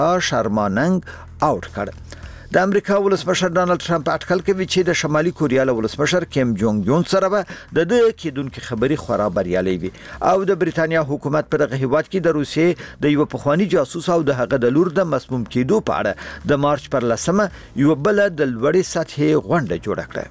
شرماننګ آوټ کړ. د امریکا ولسمشر ډانلډ ټرمپ اټکل کوي چې د شمالي کوریا له ولسمشر کیم جونګ یون سره به د کېدونکو خبري خورا بریالي وي او د بریتانیا حکومت په دغه هیواد کې د روسیې د یو پخوانی جاسوس او د هغه د لور د مسموم کېدو په اړه د مارچ پر 10 یو بل د لوړې سطحې غونډه جوړه کړه.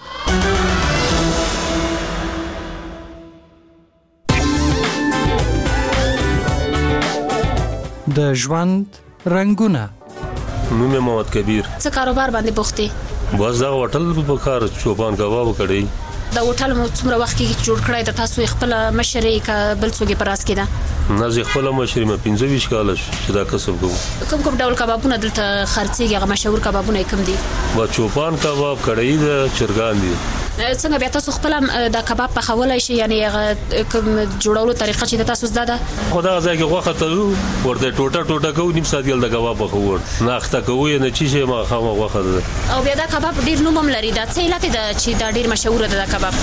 د ژوند رنگونه. نوم محمد کبیر. څه کاروبار باندې بوختي؟ بس دا هوټل په کار چوپان کباب کړی. دا هوټل مو څومره وخت کې جوړ کړی؟ د تاسو خپل مشرې کا بل څوګي پراس کې ده؟ نه زه خپل مشرې ما 25 کال چې دا کسب کوم. کوم ډول کبابونه دلته خرڅيږي؟ هغه مشهور کبابونه کوم دي؟ با چوپان کباب کړی د چرګان دي. څنګه بیا تاسو خپل د کباب په خولای شي؟ یعنی هغه کوم جوړولو طریقه چې تاسو زده ده؟ خدا ځای کې غوخه ته ورته ټوټه کو نیم ساعت یل د کباب په خور نه اخته کوی نه چی ما خامه غوخه ده. او بیا دا کباب ډیر نوم لري. دا څه علت ده چې دا ډیر مشهور ده دا کباب؟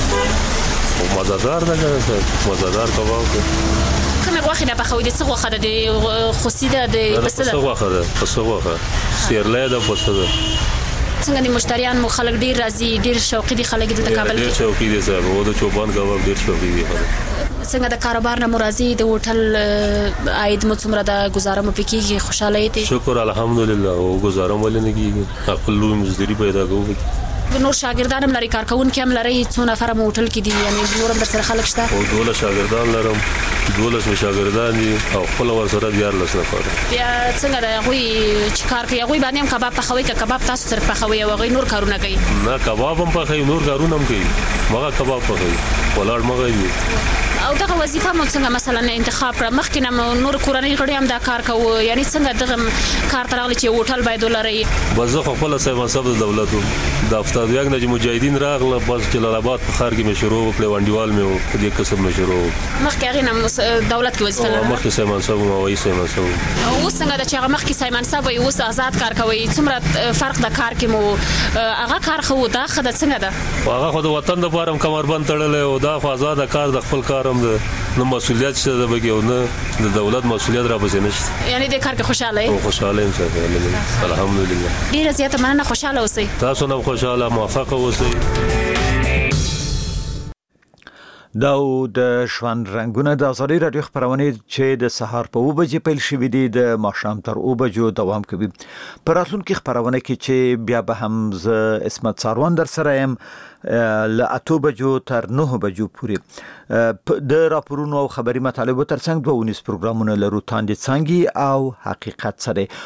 مزدار ده مزدار کباب ده. کومه غوخه نه په خو دې څه غوخه ده؟ د خوسیده د پسه ده. غوخه ده پسه غوخه سیرلې ده پسه ده. څنګه د مشتریان مو خلک ډیر راځي؟ ډیر شوقي دي خلک د کابل کې؟ ډیر شوقي دي صاحب. او د چوپان کباب ډیر شوقي دي. څنګه د کاروبار نه مرضی د هوټل عاید مو څومره د گزاره مو پکېږي؟ خوشاله یې؟ شکر الحمدلله. او گزاره مول نه کیږي. خپل لوی مزدوري پیدا کوو. نور شاګردان هم لري؟ کارکونکي هم لري؟ څو نفر مو هوټل کې دي؟ یعنی نور هم در سره خلک شته؟ او 12 شاګردان لرم. 12 شاګردان دي او خپل ور سره 14 نفر. بیا څنګه د غوي چې کار کوي؟ غوي باندې هم کباب پخوي که کباب تاسو سره پخوي او غوي نور کارونه کوي؟ نه کباب هم پخوي نور کارونه هم کوي. مغه کباب پخوي ولاړ مغه دي. او دغه وظیفه مو څنګه مثلا انتخاب کړ؟ مخکې نه نور کورنۍ غړي هم دا کار کوي؟ یعنی څنګه دغه کار ترغلي چې هوټل باید ولري؟ بس خو خپل سیمه سب د دولت د افتاد یو نه مجاهدین راغله. بس جلال آباد په خار کې مشروع وکړ وانډیوال مې په دې قسم مشروع. مخکې هغه نه دولت کې وظیفه لرله؟ مخکې سیمه سب او وایي سیمه سب. او څنګه د چې هغه مخکې سیمه سب او اوس آزاد کار کوي؟ څومره فرق د کار کې مو هغه کار خو دا خد څنګه ده؟ هغه خو د وطن د پاره کمربند تړلې او دا خو آزاد کار د خپل کارم ده. نو مسؤلیت څه ده بګیو نه د دولت مسؤلیت را پسې نشته. یعنی د کار کې خوشاله یې؟ خوشاله یم صاحب الحمدلله. ډیره زیاته مننه. خوشاله اوسئ. تاسو هم خوشاله موفق اوسئ. دا د ژوند رنگونه د ازادي رادیو خبرونه چې د سهار په 2 بجې پیل شوې دي د ماښام تر 2 بجو دوام کوي. پر راتلونکي خبرونه کې چې بیا به هم ز اسمت ساروان در سره يم ل 8 بجو تر 9 بجو پورې د راپورونو او خبري مطالبه ترڅنګ 2 پروګرامونه لرو. تاندې څنګه او حقیقت سره